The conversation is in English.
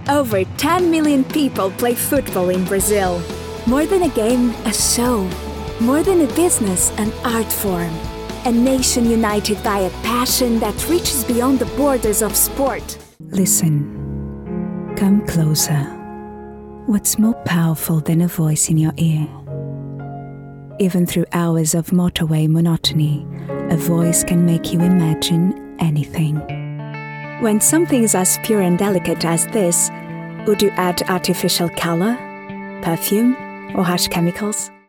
Over 10 million people play football in Brazil. More than a game, a show. More than a business, an art form. A nation united by a passion that reaches beyond the borders of sport. Listen. Come closer. What's more powerful than a voice in your ear? Even through hours of motorway monotony, a voice can make you imagine anything. When something is as pure and delicate as this, would you add artificial color, perfume, or harsh chemicals?